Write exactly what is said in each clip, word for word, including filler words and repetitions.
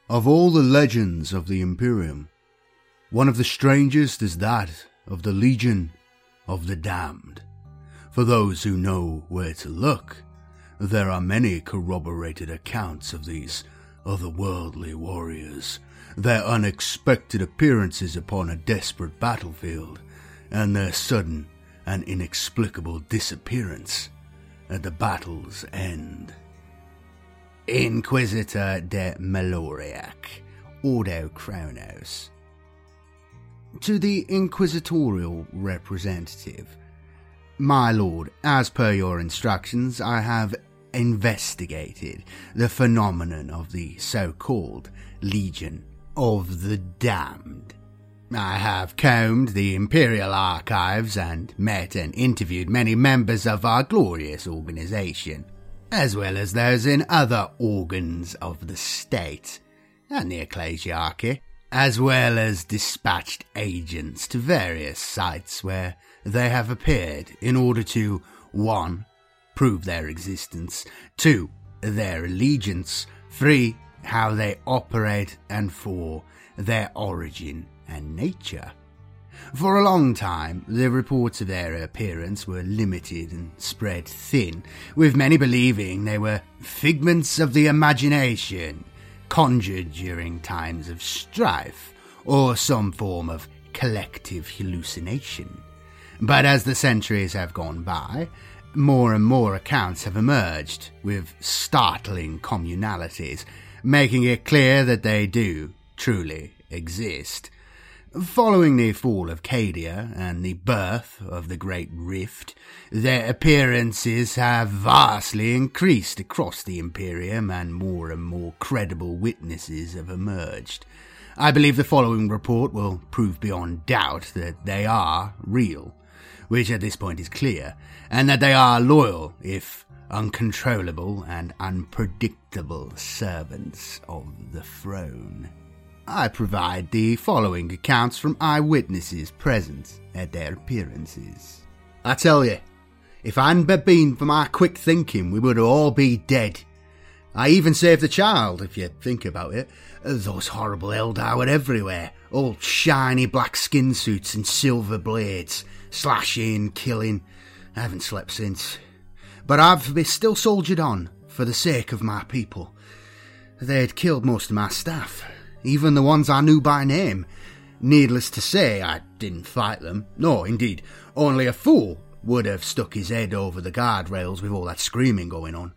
Of all the legends of the Imperium, one of the strangest is that of the Legion of the Damned. For those who know where to look, there are many corroborated accounts of these otherworldly warriors, their unexpected appearances upon a desperate battlefield, and their sudden and inexplicable disappearance at the battle's end. Inquisitor de Meloriac, Ordo Chronos. To the inquisitorial representative, my lord, as per your instructions, I have investigated the phenomenon of the so-called Legion of the Damned. I have combed the Imperial archives and met and interviewed many members of our glorious organization, as well as those in other organs of the state and the ecclesiarchy, as well as dispatched agents to various sites where they have appeared in order to, one, prove their existence, two, their allegiance, three, how they operate, and four, their origin and nature. For a long time, the reports of their appearance were limited and spread thin, with many believing they were figments of the imagination, conjured during times of strife, or some form of collective hallucination. But as the centuries have gone by, more and more accounts have emerged, with startling communalities, making it clear that they do truly exist. Following the fall of Cadia and the birth of the Great Rift, their appearances have vastly increased across the Imperium, and more and more credible witnesses have emerged. I believe the following report will prove beyond doubt that they are real, which at this point is clear, and that they are loyal, if uncontrollable and unpredictable servants of the throne. I provide the following accounts from eyewitnesses present at their appearances. I tell you, if it hadn't been for my quick thinking, we would all be dead. I even saved the child, if you think about it. Those horrible Eldar were everywhere, all shiny black skin suits and silver blades, slashing, killing. I haven't slept since. But I've still soldiered on, for the sake of my people. They'd killed most of my staff, even the ones I knew by name. Needless to say, I didn't fight them. No, indeed, only a fool would have stuck his head over the guardrails with all that screaming going on.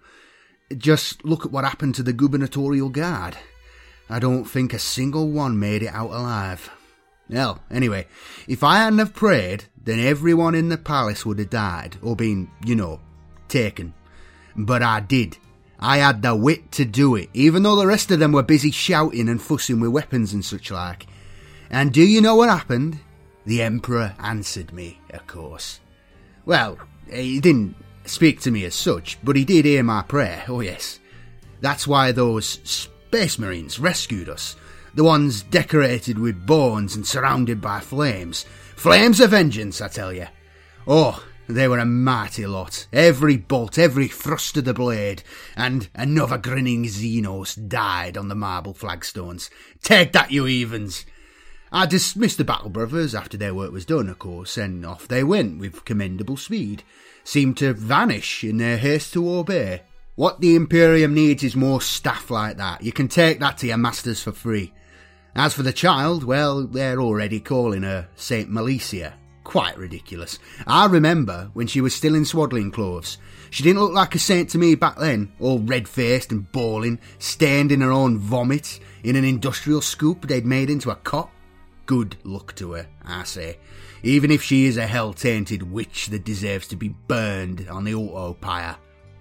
Just look at what happened to the gubernatorial guard. I don't think a single one made it out alive. Well, anyway, if I hadn't have prayed, then everyone in the palace would have died, or been, you know, taken. But I did. I had the wit to do it, even though the rest of them were busy shouting and fussing with weapons and such like. And do you know what happened? The Emperor answered me, of course. Well, he didn't speak to me as such, but he did hear my prayer, oh yes. That's why those Space Marines rescued us, the ones decorated with bones and surrounded by flames. Flames of vengeance, I tell you. Oh, they were a mighty lot, every bolt, every thrust of the blade, and another grinning Xenos died on the marble flagstones. Take that, you heathens! I dismissed the Battle Brothers after their work was done, of course, and off they went with commendable speed, seemed to vanish in their haste to obey. What the Imperium needs is more staff like that. You can take that to your masters for free. As for the child, well, they're already calling her Saint Malicia. Quite ridiculous. I remember when she was still in swaddling clothes. She didn't look like a saint to me back then, all red-faced and bawling, stained in her own vomit, in an industrial scoop they'd made into a cot. Good luck to her, I say, even if she is a hell-tainted witch that deserves to be burned on the autopile.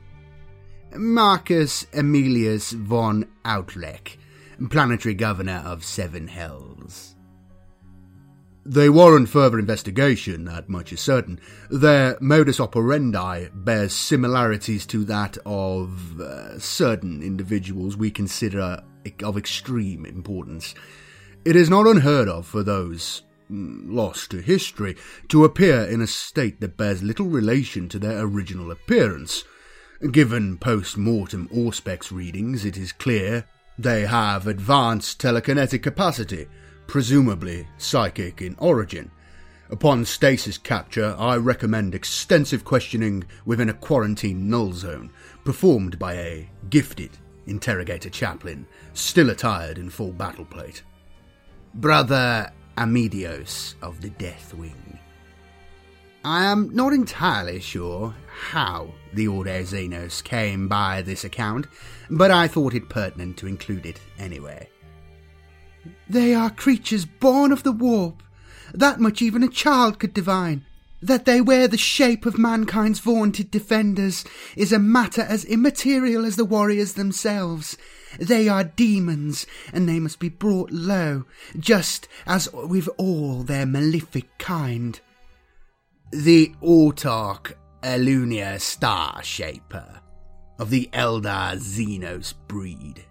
Marcus Aemilius von Outrecht, planetary governor of Seven Hells. They warrant further investigation, that much is certain. Their modus operandi bears similarities to that of uh, certain individuals we consider of extreme importance. It is not unheard of for those lost to history to appear in a state that bears little relation to their original appearance. Given post-mortem Auspex readings, it is clear They have advanced telekinetic capacity, presumably psychic in origin. Upon stasis capture, I recommend extensive questioning within a quarantine null zone, performed by a gifted interrogator chaplain, still attired in full battle plate. Brother Amedios of the Death Wing. I am not entirely sure how the Ordo Xenos came by this account, but I thought it pertinent to include it anyway. They are creatures born of the warp. That much even a child could divine. That they wear the shape of mankind's vaunted defenders is a matter as immaterial as the warriors themselves. They are demons, and they must be brought low, just as with all their malefic kind. The Autarch Elunia Star Shaper, of the Eldar Xenos breed.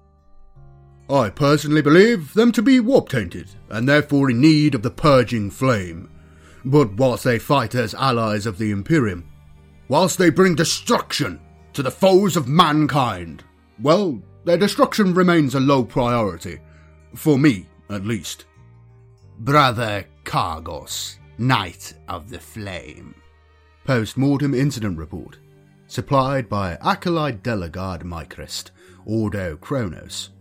I personally believe them to be warp-tainted, and therefore in need of the Purging Flame. But whilst they fight as allies of the Imperium, whilst they bring destruction to the foes of mankind, well, their destruction remains a low priority. For me, at least. Brother Kargos, Knight of the Flame. Post-mortem incident report. Supplied by Acolyte Delegard Mycrest, Ordo Kronos.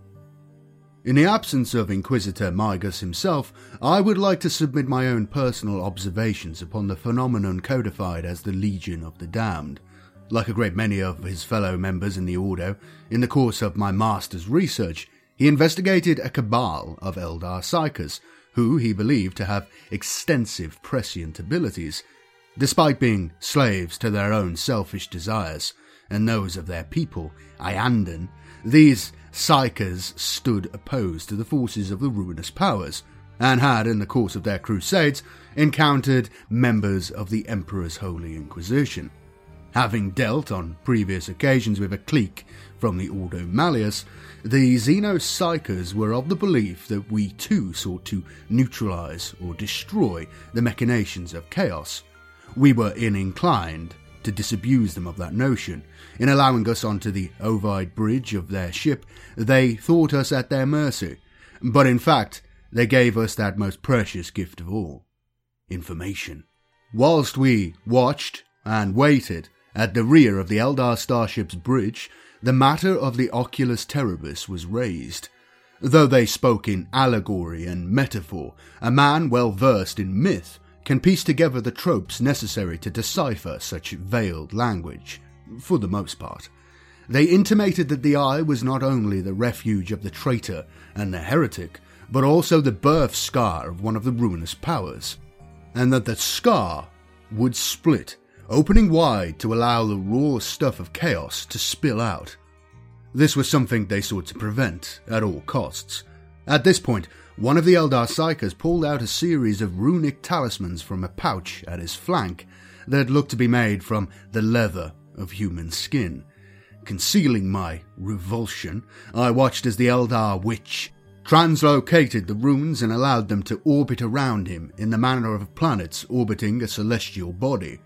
In the absence of Inquisitor Mygus himself, I would like to submit my own personal observations upon the phenomenon codified as the Legion of the Damned. Like a great many of his fellow members in the Ordo, in the course of my master's research, he investigated a cabal of Eldar Psykers, who he believed to have extensive prescient abilities, despite being slaves to their own selfish desires, and those of their people, Iandan. These Psykers stood opposed to the forces of the Ruinous Powers, and had, in the course of their crusades, encountered members of the Emperor's Holy Inquisition. Having dealt on previous occasions with a clique from the Ordo Malleus, the Xenos Psykers were of the belief that we too sought to neutralize or destroy the machinations of chaos. We were inclined to disabuse them of that notion. In allowing us onto the Ovid bridge of their ship, they thought us at their mercy, but in fact, they gave us that most precious gift of all, information. Whilst we watched and waited at the rear of the Eldar starship's bridge, the matter of the Oculus Terribus was raised. Though they spoke in allegory and metaphor, a man well versed in myth can piece together the tropes necessary to decipher such veiled language, for the most part. They intimated that the eye was not only the refuge of the traitor and the heretic, but also the birth scar of one of the ruinous powers, and that the scar would split, opening wide to allow the raw stuff of chaos to spill out. This was something they sought to prevent at all costs. At this point, one of the Eldar Psykers pulled out a series of runic talismans from a pouch at his flank that looked to be made from the leather of human skin. Concealing my revulsion, I watched as the Eldar Witch translocated the runes and allowed them to orbit around him in the manner of planets orbiting a celestial body.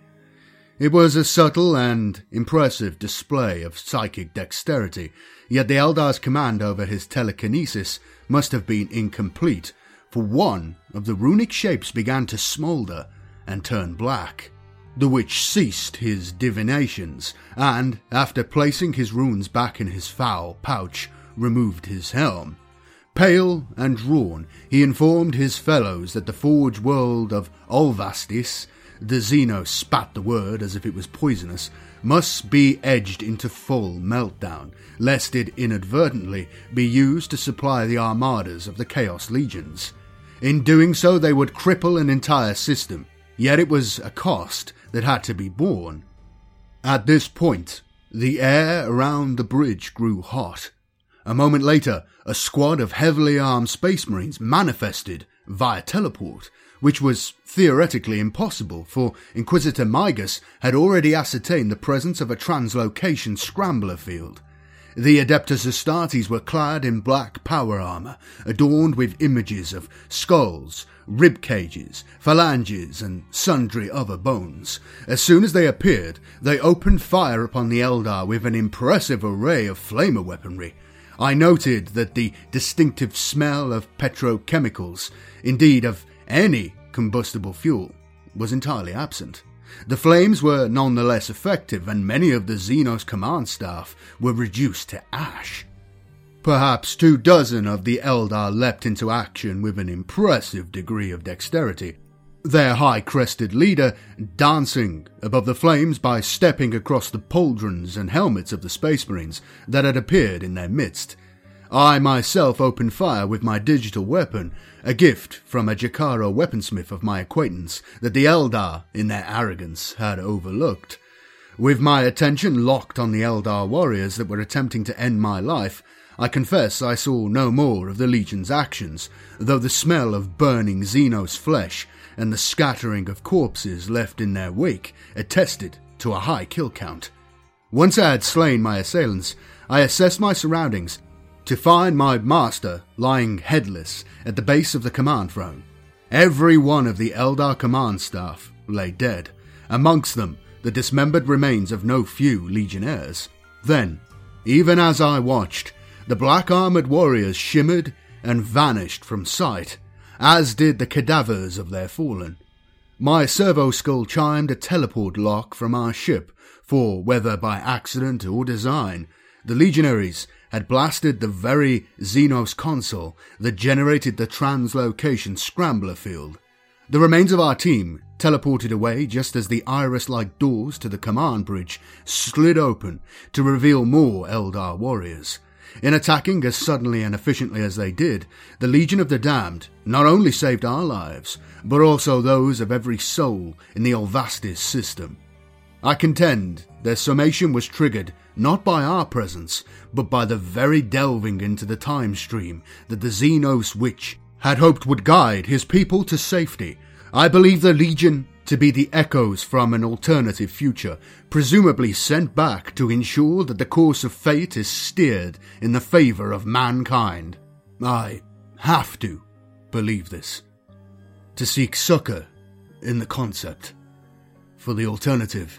It was a subtle and impressive display of psychic dexterity, yet the Eldar's command over his telekinesis must have been incomplete, for one of the runic shapes began to smoulder and turn black. The witch ceased his divinations, and, after placing his runes back in his foul pouch, removed his helm. Pale and drawn, he informed his fellows that the forge world of Olvastis, the Xenos spat the word as if it was poisonous, must be edged into full meltdown, lest it inadvertently be used to supply the armadas of the Chaos Legions. In doing so, they would cripple an entire system, yet it was a cost that had to be borne. At this point, the air around the bridge grew hot. A moment later, a squad of heavily armed Space Marines manifested via teleport, which was theoretically impossible, for Inquisitor Mygus had already ascertained the presence of a translocation scrambler field. The Adeptus Astartes were clad in black power armour, adorned with images of skulls, rib cages, phalanges, and sundry other bones. As soon as they appeared, they opened fire upon the Eldar with an impressive array of flamer weaponry. I noted that the distinctive smell of petrochemicals, indeed of any combustible fuel, was entirely absent. The flames were nonetheless effective, and many of the Xenos command staff were reduced to ash. Perhaps two dozen of the Eldar leapt into action with an impressive degree of dexterity, their high-crested leader dancing above the flames by stepping across the pauldrons and helmets of the Space Marines that had appeared in their midst. I myself opened fire with my digital weapon, a gift from a Jakaro weaponsmith of my acquaintance that the Eldar, in their arrogance, had overlooked. With my attention locked on the Eldar warriors that were attempting to end my life, I confess I saw no more of the Legion's actions, though the smell of burning Xenos flesh and the scattering of corpses left in their wake attested to a high kill count. Once I had slain my assailants, I assessed my surroundings to find my master lying headless at the base of the command throne. Every one of the Eldar command staff lay dead, amongst them the dismembered remains of no few legionnaires. Then, even as I watched, the black-armoured warriors shimmered and vanished from sight, as did the cadavers of their fallen. My servo-skull chimed a teleport lock from our ship, for whether by accident or design, the legionaries had blasted the very Xenos console that generated the translocation scrambler field. The remains of our team teleported away just as the iris-like doors to the command bridge slid open to reveal more Eldar warriors. In attacking as suddenly and efficiently as they did, the Legion of the Damned not only saved our lives, but also those of every soul in the Olvastis system. I contend their summation was triggered not by our presence, but by the very delving into the time stream that the Xenos Witch had hoped would guide his people to safety. I believe the Legion to be the echoes from an alternative future, presumably sent back to ensure that the course of fate is steered in the favour of mankind. I have to believe this, to seek succour in the concept, for the alternative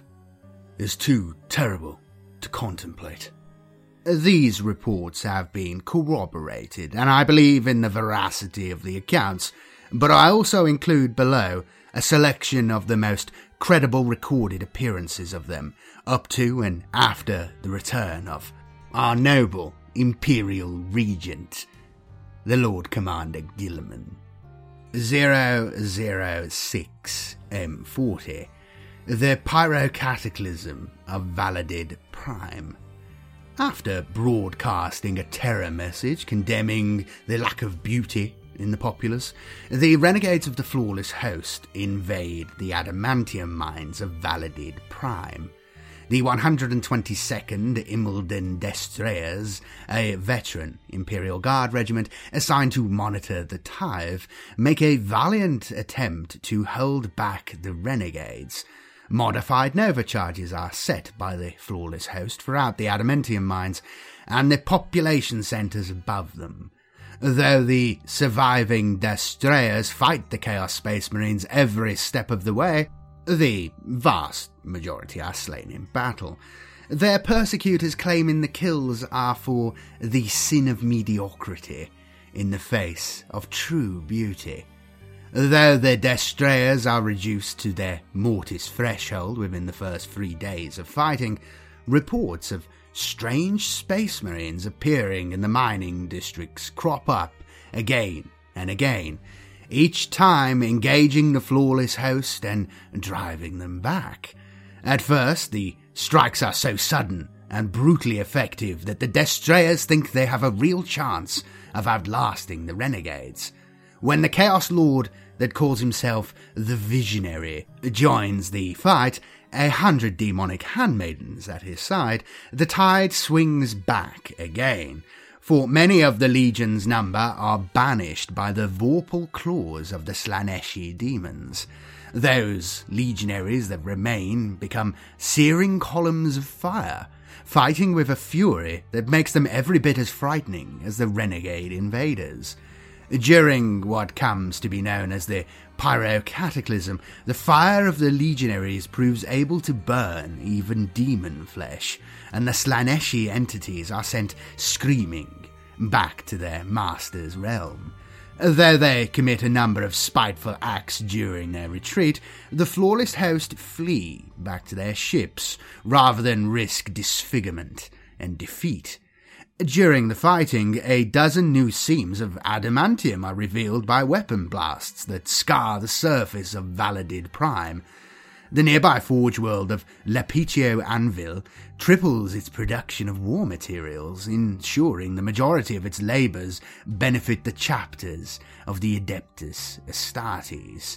is too terrible to contemplate. These reports have been corroborated, and I believe in the veracity of the accounts, but I also include below a selection of the most credible recorded appearances of them, up to and after the return of our noble Imperial Regent, the Lord Commander Guilliman. zero zero six M forty, the Pyrocataclysm of Valadid Prime. After broadcasting a terror message condemning the lack of beauty in the populace, the renegades of the Flawless Host invade the adamantium mines of Valadid Prime. The one hundred twenty-second Imilden Destrayers, a veteran Imperial Guard regiment assigned to monitor the Tithe, make a valiant attempt to hold back the renegades. Modified Nova charges are set by the Flawless Host throughout the adamantium mines and the population centres above them. Though the surviving Destrayers fight the Chaos Space Marines every step of the way, the vast majority are slain in battle. Their persecutors claiming the kills are for the sin of mediocrity in the face of true beauty. Though the Destrayers are reduced to their mortis threshold within the first three days of fighting, reports of strange Space Marines appearing in the mining districts crop up again and again, each time engaging the Flawless Host and driving them back. At first, the strikes are so sudden and brutally effective that the Destrayers think they have a real chance of outlasting the renegades. When the Chaos Lord that calls himself the Visionary joins the fight, a hundred demonic handmaidens at his side, the tide swings back again, for many of the Legion's number are banished by the vorpal claws of the Slaaneshi demons. Those legionaries that remain become searing columns of fire, fighting with a fury that makes them every bit as frightening as the renegade invaders. During what comes to be known as the Pyrocataclysm, the fire of the legionaries proves able to burn even demon flesh, and the Slaaneshi entities are sent screaming back to their master's realm. Though they commit a number of spiteful acts during their retreat, the flawless host flee back to their ships rather than risk disfigurement and defeat. During the fighting, a dozen new seams of adamantium are revealed by weapon blasts that scar the surface of Valadid Prime. The nearby forge world of Lapitio Anvil triples its production of war materials, ensuring the majority of its labours benefit the chapters of the Adeptus Astartes.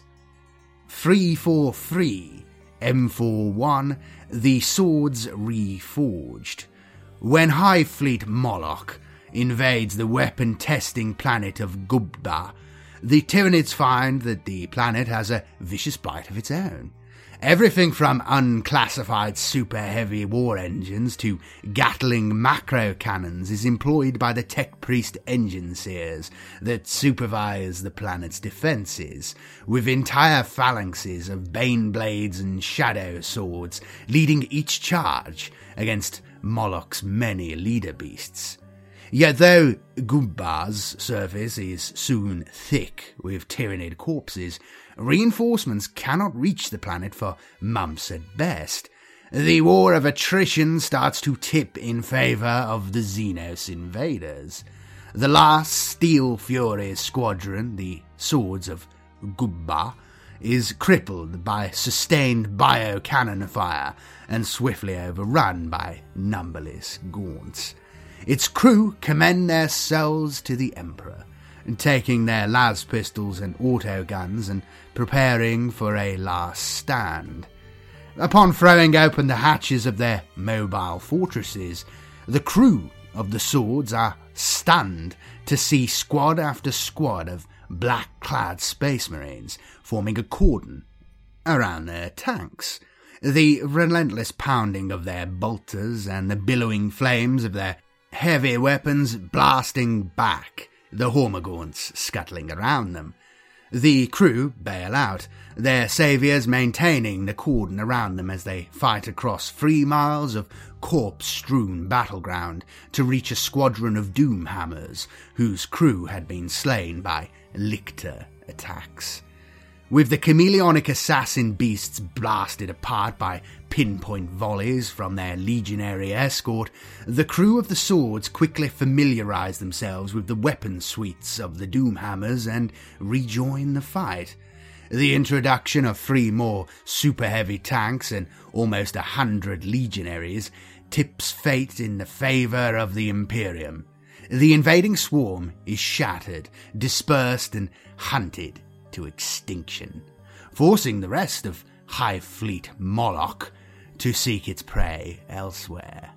three forty-three M forty-one The Swords Reforged. When High Fleet Moloch invades the weapon-testing planet of Gubba, the Tyranids find that the planet has a vicious bite of its own. Everything from unclassified super-heavy war engines to Gatling macro cannons is employed by the Tech Priest engine seers that supervise the planet's defences, with entire phalanxes of Bane blades and shadow swords leading each charge against Moloch's many leader beasts. Yet though Gubba's surface is soon thick with Tyranid corpses, reinforcements cannot reach the planet for months at best. The war of attrition starts to tip in favour of the Xenos invaders. The last Steel Fury squadron, the Swords of Gubba, is crippled by sustained bio-cannon fire and swiftly overrun by numberless gaunts. Its crew commend their souls to the Emperor, taking their las pistols and autoguns and preparing for a last stand. Upon throwing open the hatches of their mobile fortresses, the crew of the Swords are stunned to see squad after squad of black-clad space marines forming a cordon around their tanks. The relentless pounding of their bolters and the billowing flames of their heavy weapons blasting back, the Hormagaunts scuttling around them. The crew bail out, their saviours maintaining the cordon around them as they fight across three miles of corpse-strewn battleground to reach a squadron of Doomhammers whose crew had been slain by Lictor attacks. With the chameleonic assassin beasts blasted apart by pinpoint volleys from their legionary escort, the crew of the Swords quickly familiarise themselves with the weapon suites of the Doomhammers and rejoin the fight. The introduction of three more super-heavy tanks and almost a hundred legionaries tips fate in the favour of the Imperium. The invading swarm is shattered, dispersed and hunted to extinction, forcing the rest of High Fleet Moloch to seek its prey elsewhere.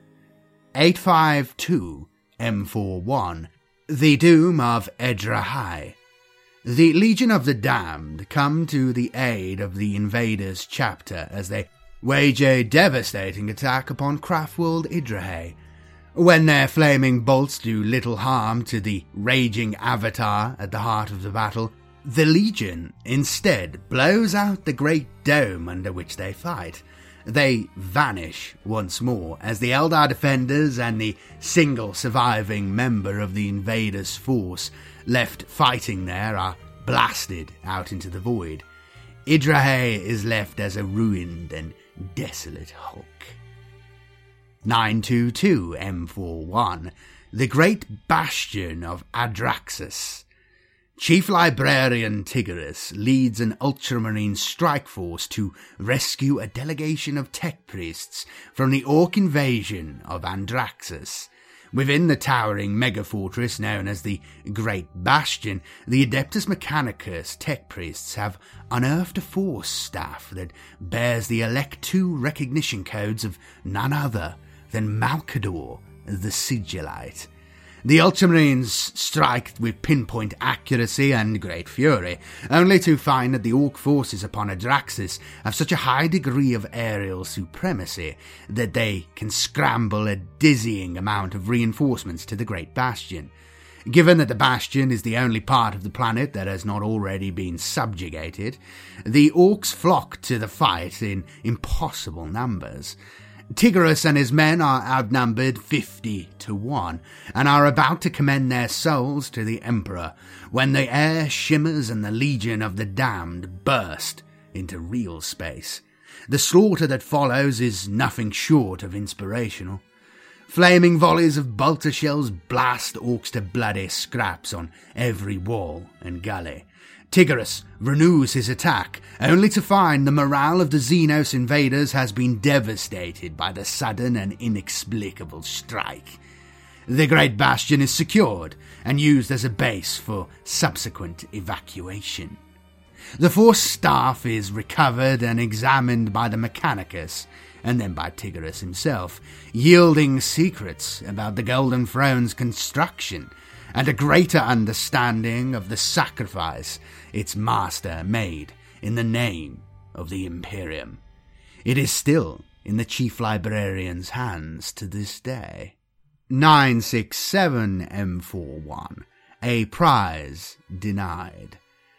eight fifty-two M forty-one The Doom of Edrahai. The Legion of the Damned come to the aid of the invaders' chapter as they wage a devastating attack upon Craftworld Edrahai. When their flaming bolts do little harm to the raging avatar at the heart of the battle, the Legion instead blows out the great dome under which they fight. They vanish once more as the Eldar defenders and the single surviving member of the invaders' force left fighting there are blasted out into the void. Edrahai is left as a ruined and desolate hulk. nine twenty-two M forty-one The Great Bastion of Adraxus. Chief Librarian Tigris leads an ultramarine strike force to rescue a delegation of tech priests from the orc invasion of Andraxus. Within the towering megafortress known as the Great Bastion, the Adeptus Mechanicus tech priests have unearthed a force staff that bears the Elect two recognition codes of none other than Malkador the Sigillite. The Ultramarines strike with pinpoint accuracy and great fury, only to find that the Orc forces upon Adraxis have such a high degree of aerial supremacy that they can scramble a dizzying amount of reinforcements to the Great Bastion. Given that the Bastion is the only part of the planet that has not already been subjugated, the Orcs flock to the fight in impossible numbers. Tigris and his men are outnumbered fifty to one, and are about to commend their souls to the Emperor, when the air shimmers and the Legion of the Damned burst into real space. The slaughter that follows is nothing short of inspirational. Flaming volleys of bolter shells blast orcs to bloody scraps on every wall and gully. Tigris renews his attack, only to find the morale of the Xenos invaders has been devastated by the sudden and inexplicable strike. The Great Bastion is secured and used as a base for subsequent evacuation. The Force staff is recovered and examined by the Mechanicus, and then by Tigris himself, yielding secrets about the Golden Throne's construction and a greater understanding of the sacrifice its master made in the name of the Imperium. It is still in the Chief Librarian's hands to this day. nine six seven M forty-one. A prize denied.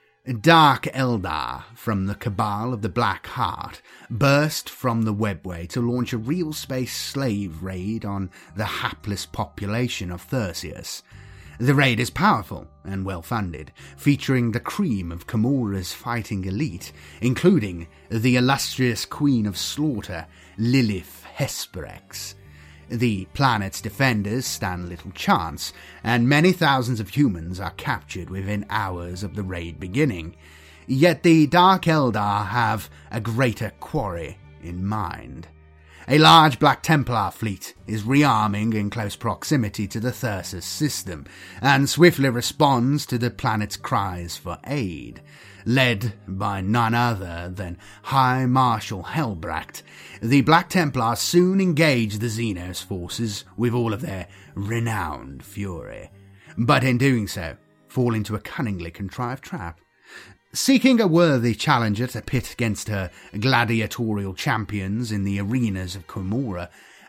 Dark Eldar from the Cabal of the Black Heart burst from the webway to launch a real space slave raid on the hapless population of Thursius. The raid is powerful and well-funded, featuring the cream of Comora's fighting elite, including the illustrious Queen of Slaughter, Lilith Hesperex. The planet's defenders stand little chance, and many thousands of humans are captured within hours of the raid beginning. Yet the Dark Eldar have a greater quarry in mind. A large Black Templar fleet is rearming in close proximity to the Thyrsus system, and swiftly responds to the planet's cries for aid. Led by none other than High Marshal Helbracht, the Black Templars soon engage the Xenos forces with all of their renowned fury, but in doing so, fall into a cunningly contrived trap. Seeking a worthy challenger to pit against her gladiatorial champions in the arenas of Comora,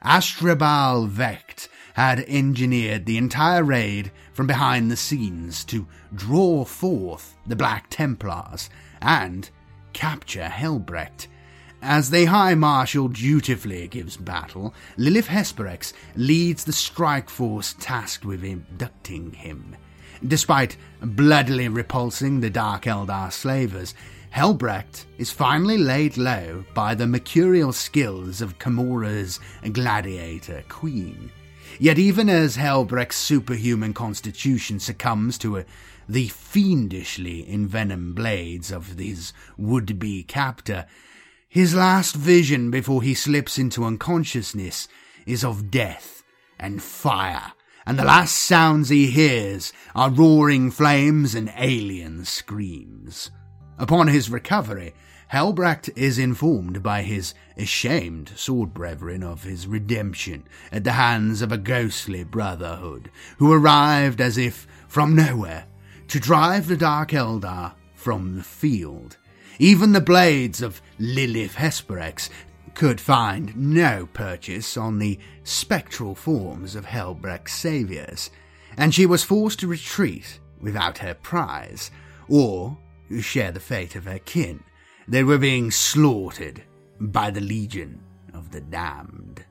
Astrabal Vecht had engineered the entire raid from behind the scenes to draw forth the Black Templars and capture Helbrecht. As the High Marshal dutifully gives battle, Lilith Hesperex leads the strike force tasked with abducting him. Despite bloodily repulsing the Dark Eldar slavers, Helbrecht is finally laid low by the mercurial skills of Comora's gladiator queen. Yet even as Helbrecht's superhuman constitution succumbs to a, the fiendishly envenomed blades of his would-be captor, his last vision before he slips into unconsciousness is of death and fire, and the last sounds he hears are roaring flames and alien screams. Upon his recovery, Helbrecht is informed by his ashamed sword brethren of his redemption at the hands of a ghostly brotherhood, who arrived as if from nowhere to drive the Dark Eldar from the field. Even the blades of Lilith Hesperex could find no purchase on the spectral forms of Helbrecht's saviors, and she was forced to retreat without her prize, or share the fate of her kin. They were being slaughtered by the Legion of the Damned.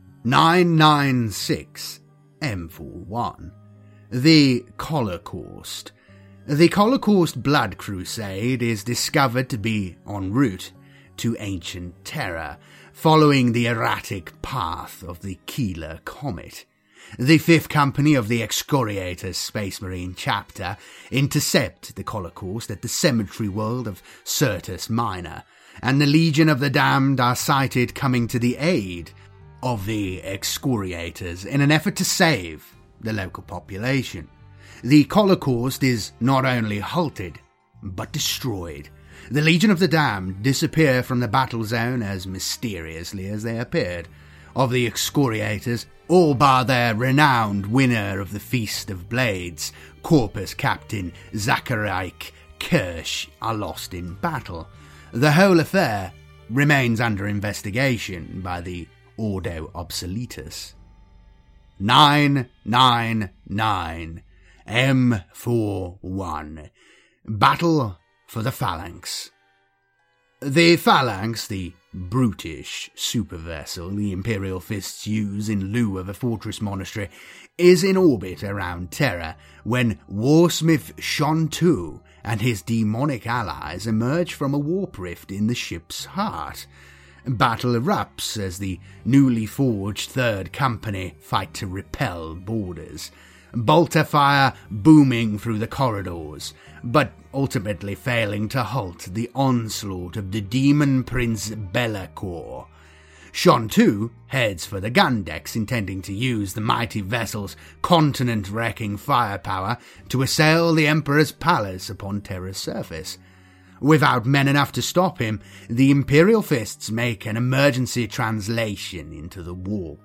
nine nine six M forty-one. The Holocaust. The Holocaust Blood Crusade is discovered to be en route to ancient terror, following the erratic path of the Keeler Comet. The Fifth Company of the Excoriators Space Marine Chapter intercept the Holocaust at the cemetery world of Syrtis Minor, and the Legion of the Damned are sighted coming to the aid of the Excoriators in an effort to save the local population. The Holocaust is not only halted, but destroyed. The Legion of the Damned disappear from the battle zone as mysteriously as they appeared. Of the Excoriators, all bar their renowned winner of the Feast of Blades, Corpus Captain Zachariah Kirsch, are lost in battle. The whole affair remains under investigation by the Ordo Obsoletus. nine nine nine M forty-one. Battle for the Phalanx. The Phalanx, the brutish supervessel the Imperial Fists use in lieu of a fortress monastery, is in orbit around Terra when warsmith Shon Tu and his demonic allies emerge from a warp rift in the ship's heart. Battle erupts as the newly forged Third Company fight to repel boarders, bolter fire booming through the corridors, but ultimately failing to halt the onslaught of the demon prince Be'lakor. Shon Tu heads for the gun decks, intending to use the mighty vessel's continent-wrecking firepower to assail the Emperor's palace upon Terra's surface. Without men enough to stop him, the Imperial Fists make an emergency translation into the warp,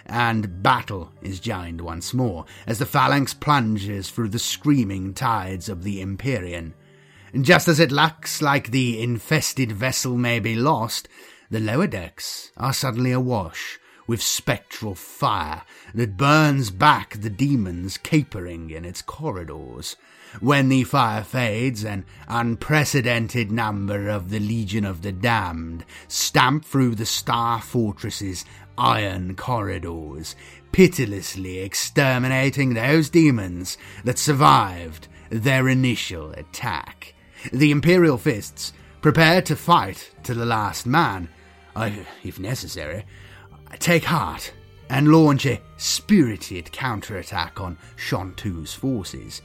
and battle is joined once more as the phalanx plunges through the screaming tides of the Empyrean. Just as it looks like the infested vessel may be lost, the lower decks are suddenly awash with spectral fire that burns back the demons capering in its corridors. When the fire fades, an unprecedented number of the Legion of the Damned stamp through the Star Fortress's iron corridors, pitilessly exterminating those demons that survived their initial attack. The Imperial Fists prepare to fight to the last man, if necessary, take heart and launch a spirited counterattack on Shon Tu's forces.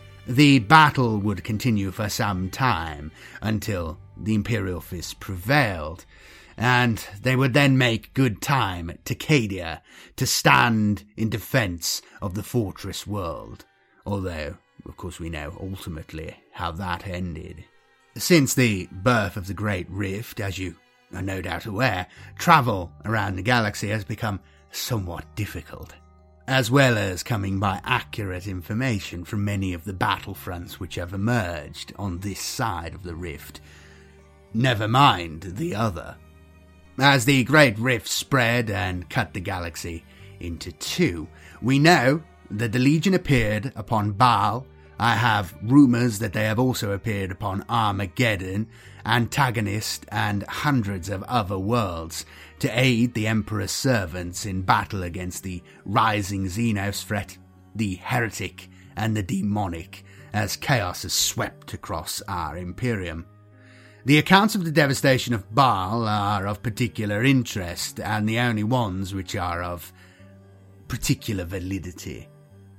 The battle would continue for some time until the Imperial Fists prevailed, and they would then make good time at Tacadia to stand in defense of the fortress world, although, of course, we know ultimately how that ended. Since the birth of the Great Rift, as you are no doubt aware, travel around the galaxy has become somewhat difficult, as well as coming by accurate information from many of the battlefronts which have emerged on this side of the rift. Never mind the other. As the Great Rift spread and cut the galaxy into two, we know that the Legion appeared upon Baal. I have rumours that they have also appeared upon Armageddon, Antagonist, and hundreds of other worlds to aid the Emperor's servants in battle against the rising Xenos threat, the heretic, and the demonic, as chaos has swept across our Imperium. The accounts of the devastation of Baal are of particular interest, and the only ones which are of particular validity.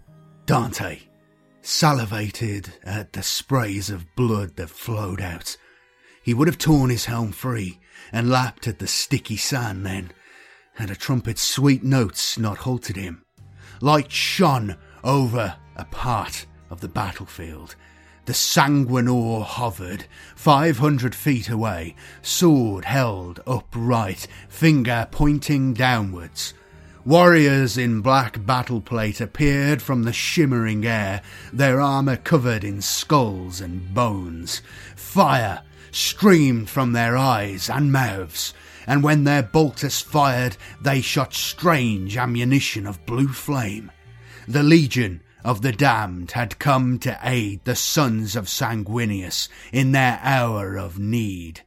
Dante salivated at the sprays of blood that flowed out. He would have torn his helm free and lapped at the sticky sand then, had a trumpet's sweet notes not halted him. Light shone over a part of the battlefield. The Sanguinor hovered five hundred feet away, sword held upright, finger pointing downwards. Warriors in black battle plate appeared from the shimmering air, their armour covered in skulls and bones. Fire streamed from their eyes and mouths, and when their bolters fired, they shot strange ammunition of blue flame. The Legion of the Damned had come to aid the sons of Sanguinius in their hour of need.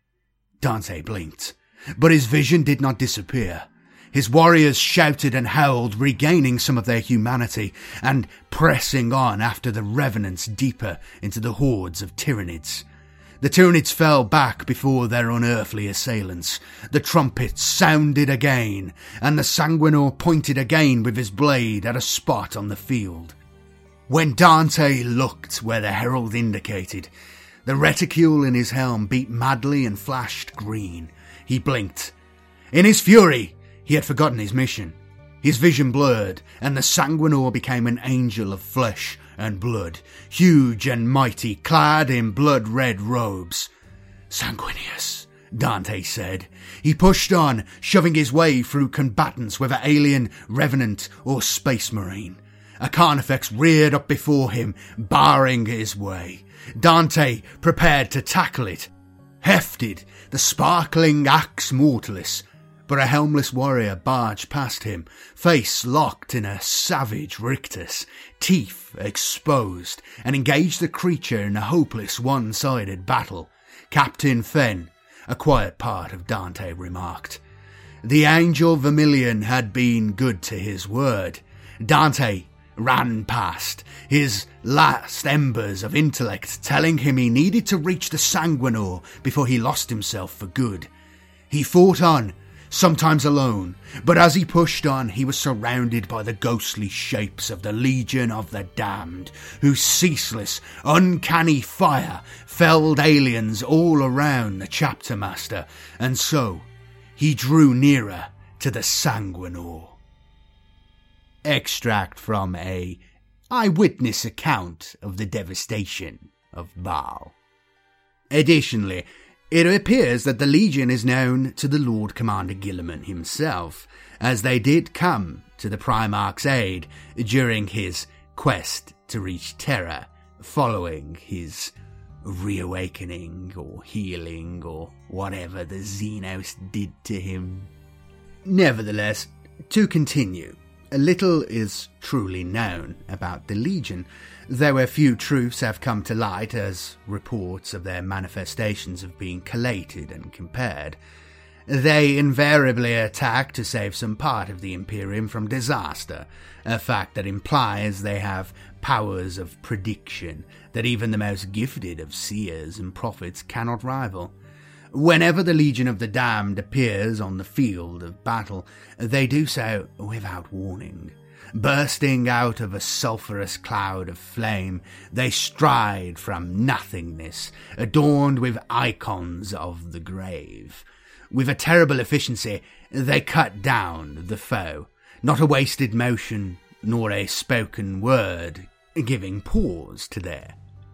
Dante blinked, but his vision did not disappear. His warriors shouted and howled, regaining some of their humanity, and pressing on after the revenants deeper into the hordes of Tyranids. The Tyranids fell back before their unearthly assailants. The trumpet sounded again, and the Sanguinor pointed again with his blade at a spot on the field. When Dante looked where the herald indicated, the reticule in his helm beat madly and flashed green. He blinked. In his fury, he had forgotten his mission. His vision blurred, and the Sanguinor became an angel of flesh and blood, huge and mighty, clad in blood-red robes. Sanguinius, Dante said. He pushed on, shoving his way through combatants, whether alien, revenant, or space marine. A Carnifex reared up before him, barring his way. Dante prepared to tackle it, hefted the sparkling axe mortalis, but a helmless warrior barged past him, face locked in a savage rictus, teeth exposed, and engaged the creature in a hopeless one-sided battle. Captain Fenn, a quiet part of Dante remarked. The angel Vermilion had been good to his word. Dante ran past, his last embers of intellect telling him he needed to reach the Sanguinor before he lost himself for good. He fought on, sometimes alone, but as he pushed on, he was surrounded by the ghostly shapes of the Legion of the Damned, whose ceaseless, uncanny fire felled aliens all around the chapter master, and so he drew nearer to the Sanguinor. Extract from a eyewitness account of the devastation of Baal. Additionally, it appears that the Legion is known to the Lord Commander Guilliman himself, as they did come to the Primarch's aid during his quest to reach Terra, following his reawakening or healing or whatever the Xenos did to him. Nevertheless, to continue, a little is truly known about the Legion, though a few truths have come to light as reports of their manifestations have been collated and compared. They invariably attack to save some part of the Imperium from disaster, a fact that implies they have powers of prediction that even the most gifted of seers and prophets cannot rival. Whenever the Legion of the Damned appears on the field of battle, they do so without warning. Bursting out of a sulphurous cloud of flame, they stride from nothingness, adorned with icons of the grave. With a terrible efficiency, they cut down the foe, not a wasted motion nor a spoken word, giving pause to their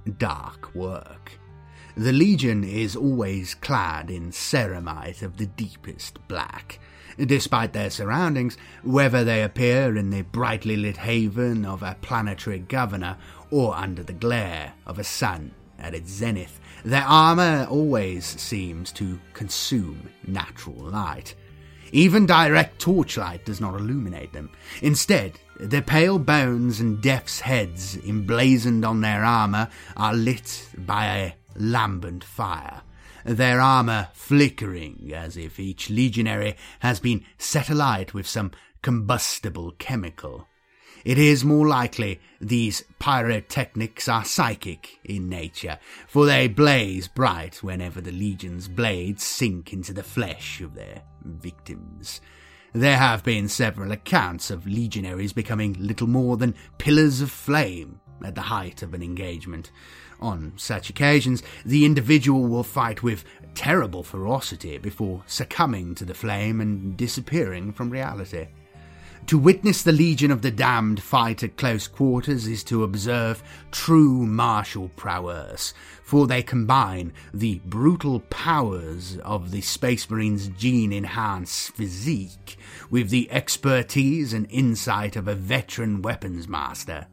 dark work. The Legion is always clad in ceramite of the deepest black. Despite their surroundings, whether they appear in the brightly lit haven of a planetary governor or under the glare of a sun at its zenith, their armour always seems to consume natural light. Even direct torchlight does not illuminate them. Instead, their pale bones and death's heads emblazoned on their armour are lit by a lambent fire, their armour flickering as if each legionary has been set alight with some combustible chemical. It is more likely these pyrotechnics are psychic in nature, for they blaze bright whenever the Legion's blades sink into the flesh of their victims. There have been several accounts of legionaries becoming little more than pillars of flame at the height of an engagement. On such occasions, the individual will fight with terrible ferocity before succumbing to the flame and disappearing from reality. To witness the Legion of the Damned fight at close quarters is to observe true martial prowess, for they combine the brutal powers of the Space Marine's gene-enhanced physique with the expertise and insight of a veteran weapons master.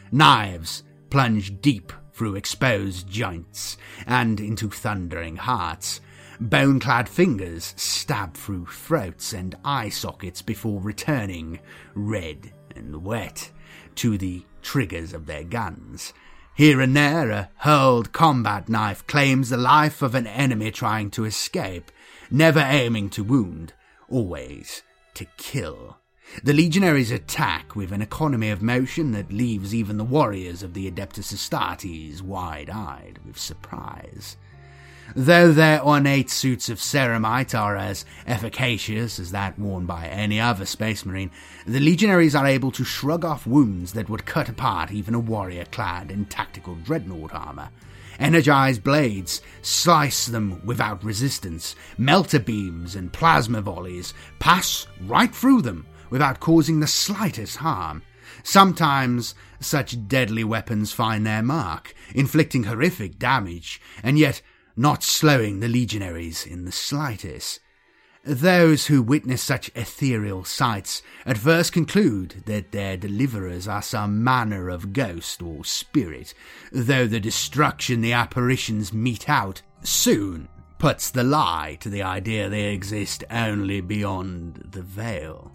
Knives plunge deep through exposed joints and into thundering hearts. Bone-clad fingers stab through throats and eye sockets before returning, red and wet, to the triggers of their guns. Here and there, a hurled combat knife claims the life of an enemy trying to escape, never aiming to wound, always to kill. The legionaries attack with an economy of motion that leaves even the warriors of the Adeptus Astartes wide-eyed with surprise. Though their ornate suits of ceramite are as efficacious as that worn by any other Space Marine, the legionaries are able to shrug off wounds that would cut apart even a warrior clad in tactical dreadnought armour. Energized blades slice them without resistance. Melter beams and plasma volleys pass right through them without causing the slightest harm. Sometimes such deadly weapons find their mark, inflicting horrific damage, and yet not slowing the legionaries in the slightest. Those who witness such ethereal sights at first conclude that their deliverers are some manner of ghost or spirit, though the destruction the apparitions mete out soon puts the lie to the idea they exist only beyond the veil.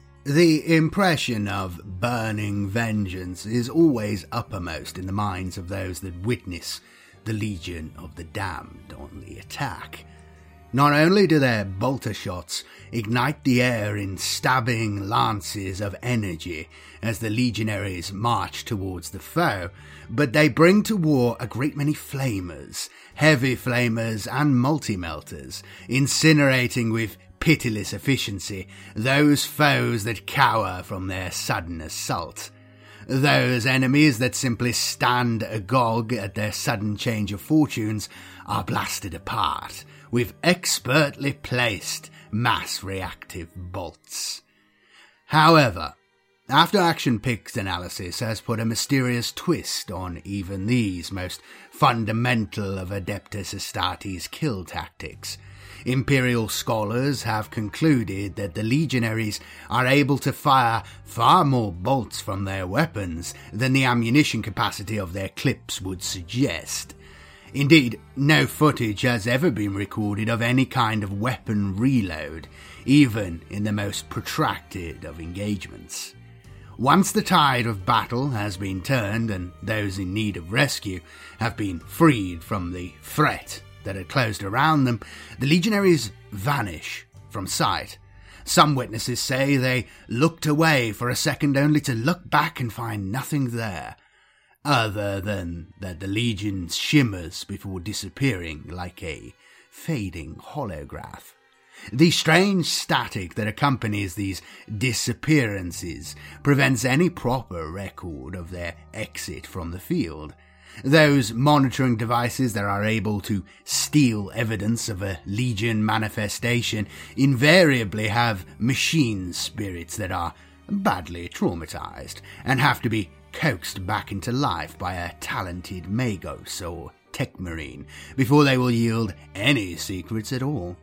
The impression of burning vengeance is always uppermost in the minds of those that witness the Legion of the Damned on the attack. Not only do their bolter shots ignite the air in stabbing lances of energy as the legionaries march towards the foe, but they bring to war a great many flamers, heavy flamers and multi-melters, incinerating with pitiless efficiency those foes that cower from their sudden assault. Those enemies that simply stand agog at their sudden change of fortunes are blasted apart with expertly placed mass-reactive bolts. However, After-Action Pic's analysis has put a mysterious twist on even these most fundamental of Adeptus Astartes' kill tactics. Imperial scholars have concluded that the legionaries are able to fire far more bolts from their weapons than the ammunition capacity of their clips would suggest. Indeed, no footage has ever been recorded of any kind of weapon reload, even in the most protracted of engagements. Once the tide of battle has been turned and those in need of rescue have been freed from the threat that had closed around them, the legionaries vanish from sight. Some witnesses say they looked away for a second only to look back and find nothing there, other than that the legion shimmers before disappearing like a fading holograph. The strange static that accompanies these disappearances prevents any proper record of their exit from the field. Those monitoring devices that are able to steal evidence of a legion manifestation invariably have machine spirits that are badly traumatized and have to be coaxed back into life by a talented Magos or Tech Marine before they will yield any secrets at all.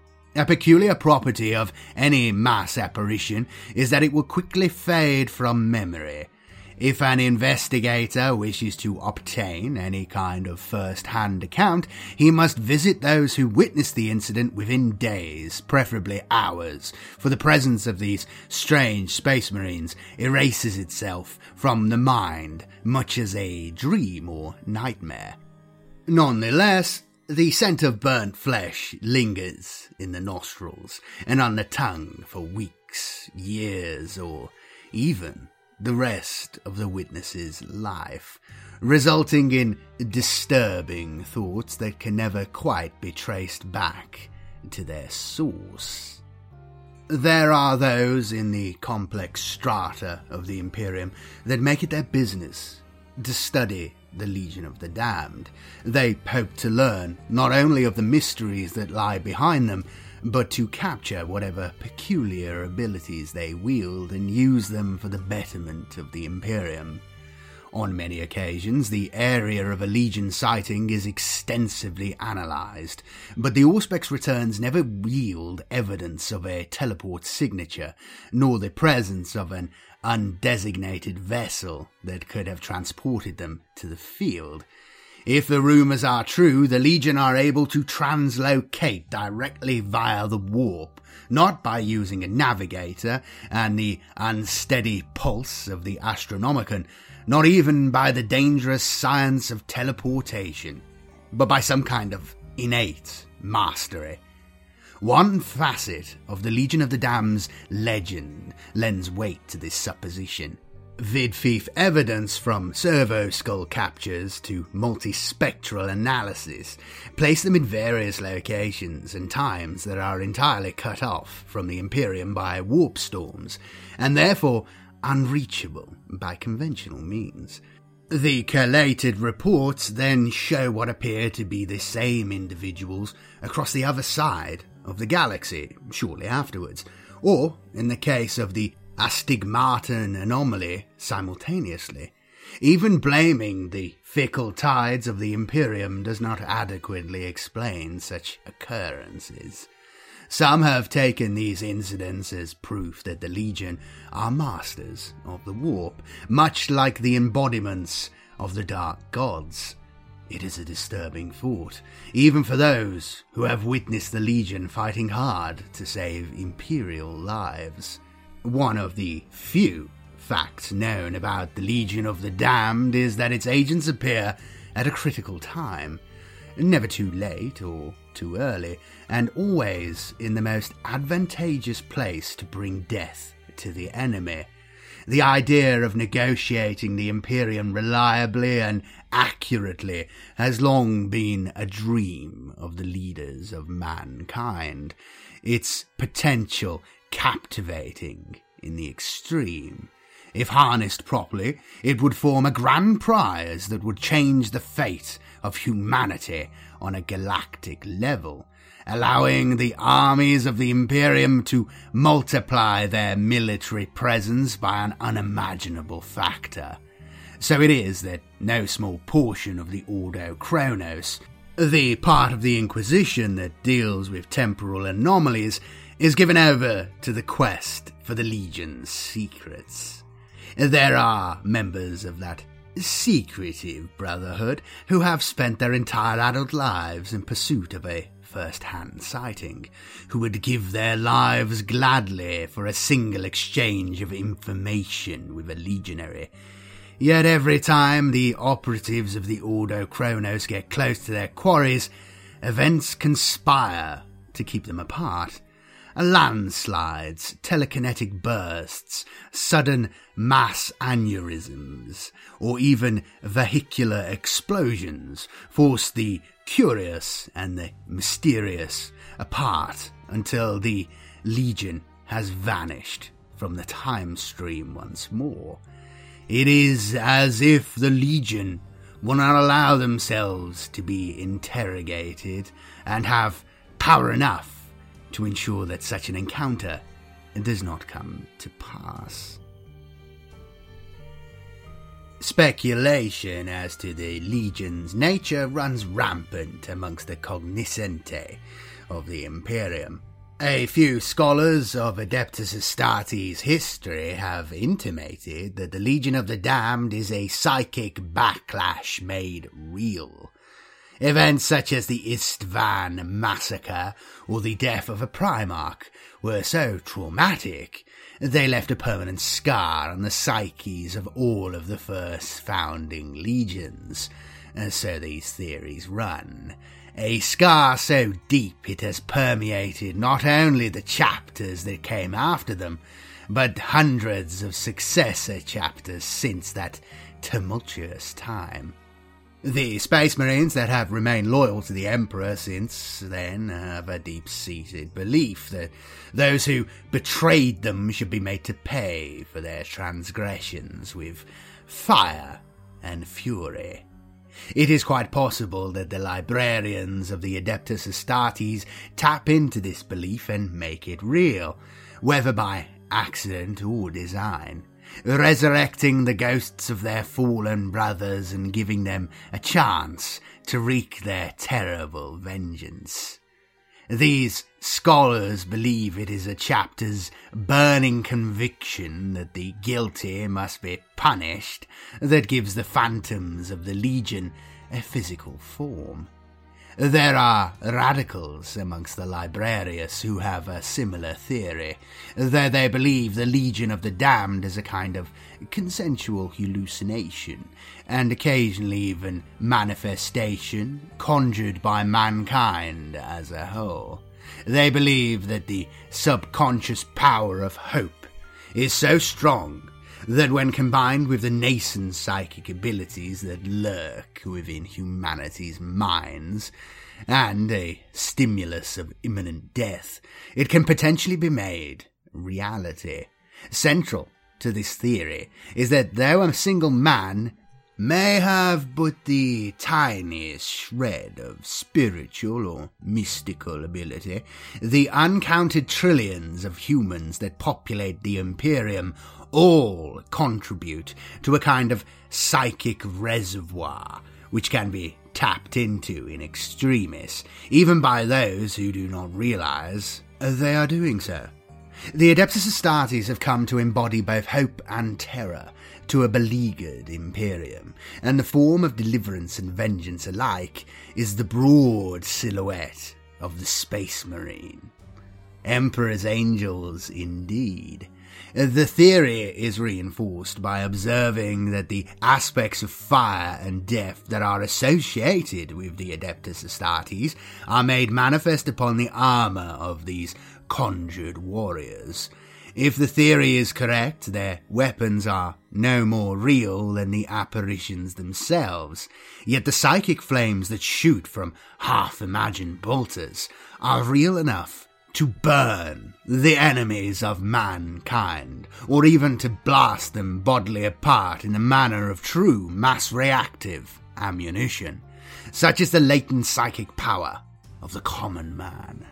A peculiar property of any mass apparition is that it will quickly fade from memory. If an investigator wishes to obtain any kind of first-hand account, he must visit those who witnessed the incident within days, preferably hours, for the presence of these strange space marines erases itself from the mind, much as a dream or nightmare. Nonetheless, the scent of burnt flesh lingers in the nostrils and on the tongue for weeks, years, or even the rest of the witness's life, resulting in disturbing thoughts that can never quite be traced back to their source. There are those in the complex strata of the Imperium that make it their business to study the Legion of the Damned. They hope to learn not only of the mysteries that lie behind them, but to capture whatever peculiar abilities they wield and use them for the betterment of the Imperium. On many occasions, the area of a Legion sighting is extensively analysed, but the Auspex returns never yield evidence of a teleport signature, nor the presence of an undesignated vessel that could have transported them to the field. If the rumours are true, the Legion are able to translocate directly via the warp, not by using a navigator and the unsteady pulse of the Astronomicon, not even by the dangerous science of teleportation, but by some kind of innate mastery. One facet of the Legion of the Damned's legend lends weight to this supposition. Vidfief evidence from servo-skull captures to multispectral analysis place them in various locations and times that are entirely cut off from the Imperium by warp storms, and therefore unreachable by conventional means. The collated reports then show what appear to be the same individuals across the other side of the galaxy shortly afterwards, or, in the case of the Astigmaton anomaly, simultaneously. Even blaming the fickle tides of the Imperium does not adequately explain such occurrences. Some have taken these incidents as proof that the Legion are masters of the warp, much like the embodiments of the Dark Gods. It is a disturbing thought, even for those who have witnessed the Legion fighting hard to save Imperial lives. One of the few facts known about the Legion of the Damned is that its agents appear at a critical time, never too late or too early, and always in the most advantageous place to bring death to the enemy. The idea of negotiating the Imperium reliably and accurately has long been a dream of the leaders of mankind, its potential captivating in the extreme. If harnessed properly, it would form a grand prize that would change the fate of humanity on a galactic level, allowing the armies of the Imperium to multiply their military presence by an unimaginable factor. So it is that no small portion of the Ordo Chronos, the part of the Inquisition that deals with temporal anomalies, is given over to the quest for the Legion's secrets. There are members of that secretive brotherhood who have spent their entire adult lives in pursuit of a first-hand sighting, who would give their lives gladly for a single exchange of information with a legionary. Yet every time the operatives of the Ordo Chronos get close to their quarries, events conspire to keep them apart. Landslides, telekinetic bursts, sudden mass aneurysms, or even vehicular explosions force the curious and the mysterious apart until the Legion has vanished from the time stream once more. It is as if the Legion will not allow themselves to be interrogated and have power enough to ensure that such an encounter does not come to pass. Speculation as to the Legion's nature runs rampant amongst the cognoscenti of the Imperium. A few scholars of Adeptus Astartes history have intimated that the Legion of the Damned is a psychic backlash made real. Events such as the Istvan massacre or the death of a Primarch were so traumatic they left a permanent scar on the psyches of all of the first founding legions, so these theories run. A scar so deep it has permeated not only the chapters that came after them, but hundreds of successor chapters since that tumultuous time. The Space Marines that have remained loyal to the Emperor since then have a deep-seated belief that those who betrayed them should be made to pay for their transgressions with fire and fury. It is quite possible that the librarians of the Adeptus Astartes tap into this belief and make it real, whether by accident or design, resurrecting the ghosts of their fallen brothers and giving them a chance to wreak their terrible vengeance. These scholars believe it is a chapter's burning conviction that the guilty must be punished that gives the phantoms of the Legion a physical form. There are radicals amongst the librarians who have a similar theory, though they believe the Legion of the Damned is a kind of consensual hallucination, and occasionally even manifestation conjured by mankind as a whole. They believe that the subconscious power of hope is so strong that when combined with the nascent psychic abilities that lurk within humanity's minds, and a stimulus of imminent death, it can potentially be made reality. Central to this theory is that though a single man may have but the tiniest shred of spiritual or mystical ability, the uncounted trillions of humans that populate the Imperium all contribute to a kind of psychic reservoir which can be tapped into in extremis, even by those who do not realize they are doing so. The Adeptus Astartes have come to embody both hope and terror to a beleaguered Imperium, and the form of deliverance and vengeance alike is the broad silhouette of the Space Marine. Emperor's angels, indeed, The theory is reinforced by observing that the aspects of fire and death that are associated with the Adeptus Astartes are made manifest upon the armor of these conjured warriors. If the theory is correct, their weapons are no more real than the apparitions themselves, yet the psychic flames that shoot from half-imagined bolters are real enough to burn the enemies of mankind, or even to blast them bodily apart in the manner of true mass-reactive ammunition. Such is the latent psychic power of the common man.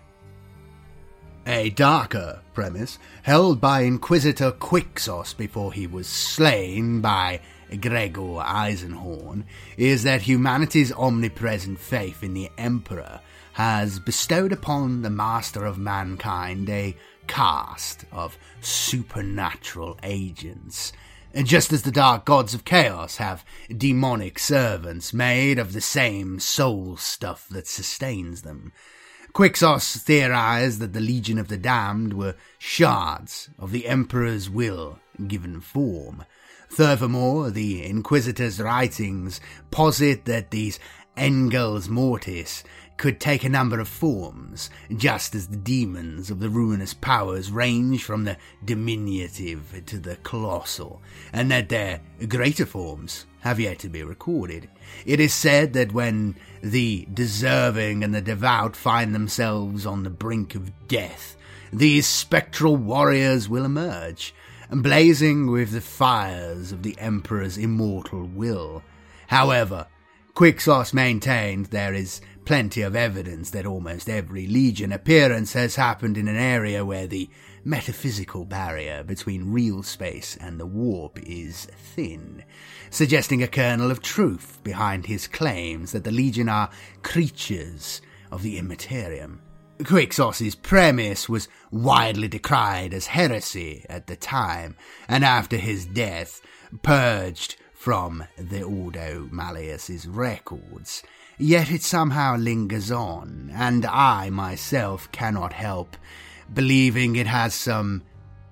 A darker premise held by Inquisitor Quixos before he was slain by Gregor Eisenhorn is that humanity's omnipresent faith in the Emperor has bestowed upon the master of mankind a caste of supernatural agents, just as the dark gods of chaos have demonic servants made of the same soul stuff that sustains them. Quixos theorized that the Legion of the Damned were shards of the Emperor's will given form. Furthermore, the Inquisitor's writings posit that these Engels Mortis could take a number of forms, just as the demons of the ruinous powers range from the diminutive to the colossal, and that their greater forms have yet to be recorded. It is said that when the deserving and the devout find themselves on the brink of death, these spectral warriors will emerge, blazing with the fires of the Emperor's immortal will. However, Quixos maintained there is plenty of evidence that almost every Legion appearance has happened in an area where the metaphysical barrier between real space and the warp is thin, suggesting a kernel of truth behind his claims that the Legion are creatures of the Immaterium. Quixos's premise was widely decried as heresy at the time, and after his death, purged from the Ordo Malleus's records. Yet it somehow lingers on, and I myself cannot help believing it has some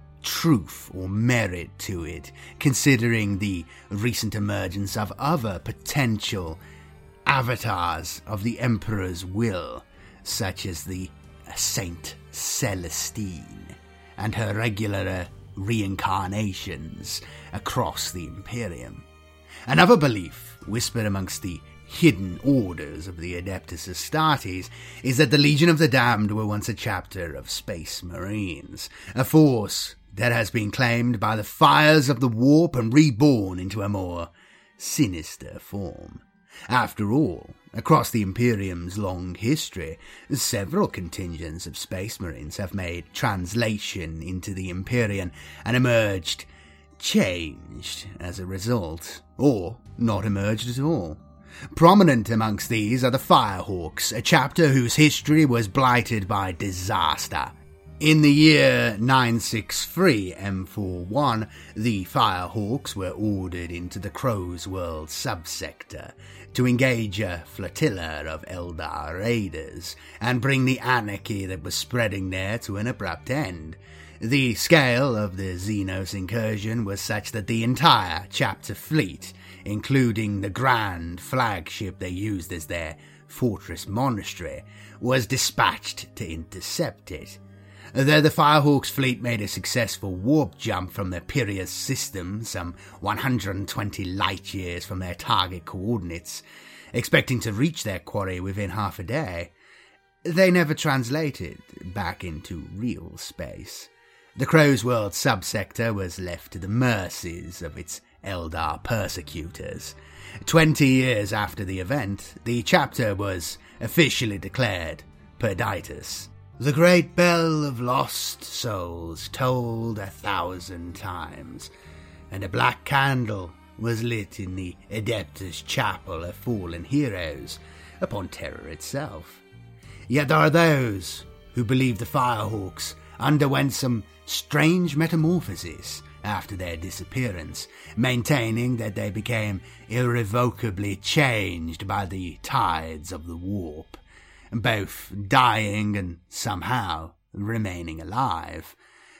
truth or merit to it, considering the recent emergence of other potential avatars of the Emperor's will, such as the Saint Celestine and her regular reincarnations across the Imperium. Another belief, whispered amongst the hidden orders of the Adeptus Astartes, is that the Legion of the Damned were once a chapter of Space Marines, a force that has been claimed by the fires of the warp and reborn into a more sinister form. After all, across the Imperium's long history, several contingents of Space Marines have made translation into the Imperium and emerged changed as a result, or not emerged at all. Prominent amongst these are the Firehawks, a chapter whose history was blighted by disaster. In the year nine sixty-three M forty-one, the Firehawks were ordered into the Crow's World subsector to engage a flotilla of Eldar raiders and bring the anarchy that was spreading there to an abrupt end. The scale of the Xenos incursion was such that the entire chapter fleet, including the grand flagship they used as their fortress monastery, was dispatched to intercept it. Though the Firehawks fleet made a successful warp jump from the Piraeus system, some one hundred twenty light-years from their target coordinates, expecting to reach their quarry within half a day, they never translated back into real space. The Crow's World subsector was left to the mercies of its Eldar persecutors. Twenty years after the event, the chapter was officially declared perditus. The great bell of lost souls tolled a thousand times, and a black candle was lit in the Adeptus Chapel of Fallen Heroes upon Terror itself. Yet there are those who believe the Firehawks underwent some strange metamorphosis after their disappearance, maintaining that they became irrevocably changed by the tides of the warp, both dying and somehow remaining alive.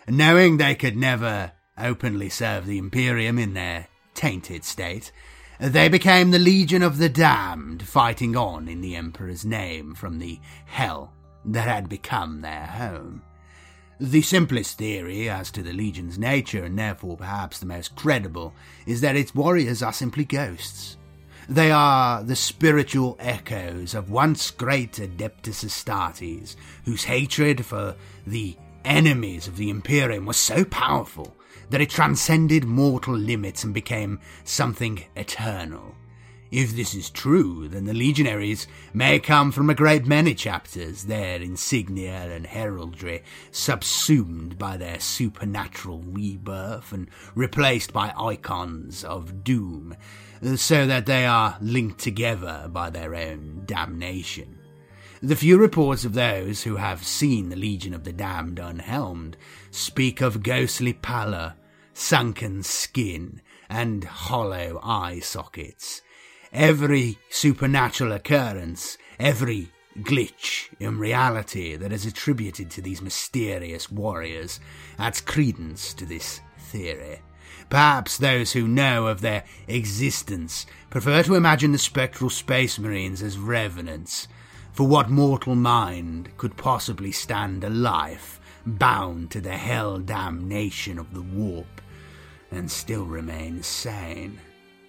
Knowing they could never openly serve the Imperium in their tainted state, they became the Legion of the Damned, fighting on in the Emperor's name from the hell that had become their home. The simplest theory as to the Legion's nature, and therefore perhaps the most credible, is that its warriors are simply ghosts. They are the spiritual echoes of once great Adeptus Astartes, whose hatred for the enemies of the Imperium was so powerful that it transcended mortal limits and became something eternal. If this is true, then the legionaries may come from a great many chapters, their insignia and heraldry subsumed by their supernatural rebirth and replaced by icons of doom, so that they are linked together by their own damnation. The few reports of those who have seen the Legion of the Damned unhelmed speak of ghostly pallor, sunken skin, and hollow eye sockets. Every supernatural occurrence, every glitch in reality that is attributed to these mysterious warriors adds credence to this theory. Perhaps those who know of their existence prefer to imagine the spectral space marines as revenants, for what mortal mind could possibly stand a life bound to the hell damnation of the warp and still remain sane?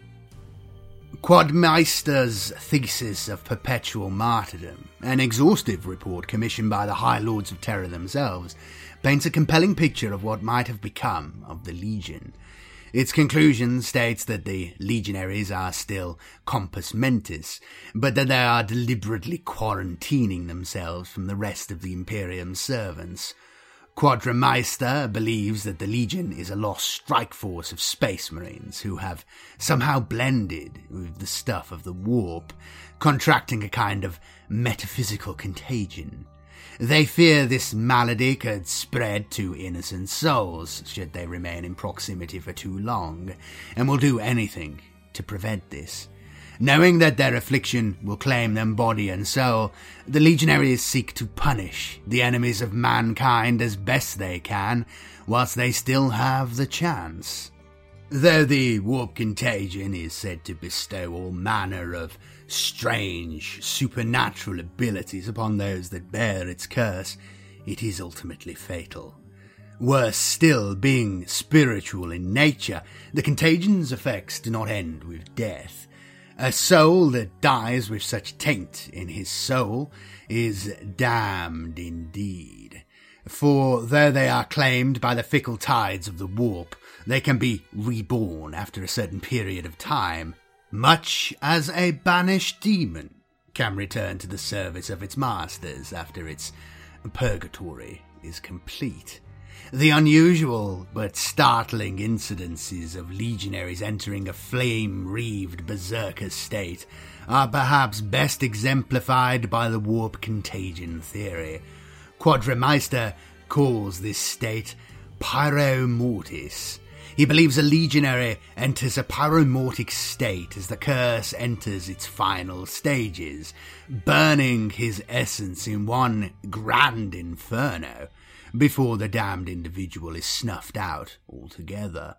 Quadmeister's Thesis of Perpetual Martyrdom, an exhaustive report commissioned by the High Lords of Terror themselves, paints a compelling picture of what might have become of the Legion. Its conclusion states that the legionaries are still compos mentis, but that they are deliberately quarantining themselves from the rest of the Imperium's servants. Quadrameister believes that the Legion is a lost strike force of space marines who have somehow blended with the stuff of the warp, contracting a kind of metaphysical contagion. They fear this malady could spread to innocent souls should they remain in proximity for too long, and will do anything to prevent this. Knowing that their affliction will claim them body and soul, the legionaries seek to punish the enemies of mankind as best they can, whilst they still have the chance. Though the warp contagion is said to bestow all manner of strange, supernatural abilities upon those that bear its curse, it is ultimately fatal. Worse still, being spiritual in nature, the contagion's effects do not end with death. A soul that dies with such taint in his soul is damned indeed. For though they are claimed by the fickle tides of the warp, they can be reborn after a certain period of time, much as a banished demon can return to the service of its masters after its purgatory is complete. The unusual but startling incidences of legionaries entering a flame-wreathed berserker state are perhaps best exemplified by the warp contagion theory. Quadrameister calls this state pyro mortis. He believes a legionary enters a pyromortic state as the curse enters its final stages, burning his essence in one grand inferno before the damned individual is snuffed out altogether.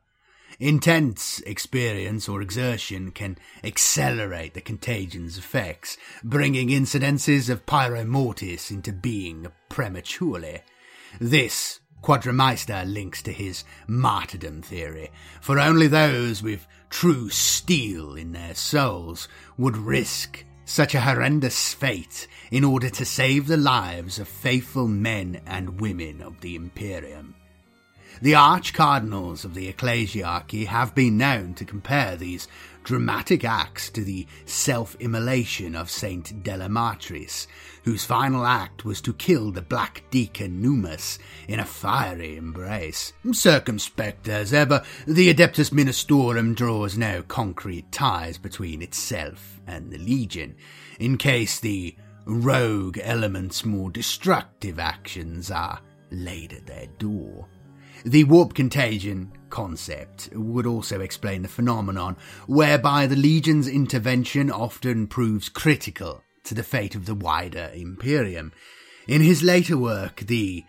Intense experience or exertion can accelerate the contagion's effects, bringing incidences of pyromortis into being prematurely. This Quadrameister links to his martyrdom theory, for only those with true steel in their souls would risk such a horrendous fate in order to save the lives of faithful men and women of the Imperium. The arch-cardinals of the ecclesiarchy have been known to compare these dramatic acts to the self-immolation of Saint Delamatris, whose final act was to kill the black deacon Numus in a fiery embrace. Circumspect as ever, the Adeptus Ministorum draws no concrete ties between itself and the Legion, in case the rogue element's more destructive actions are laid at their door. The warp contagion concept would also explain the phenomenon whereby the Legion's intervention often proves critical to the fate of the wider Imperium. In his later work, the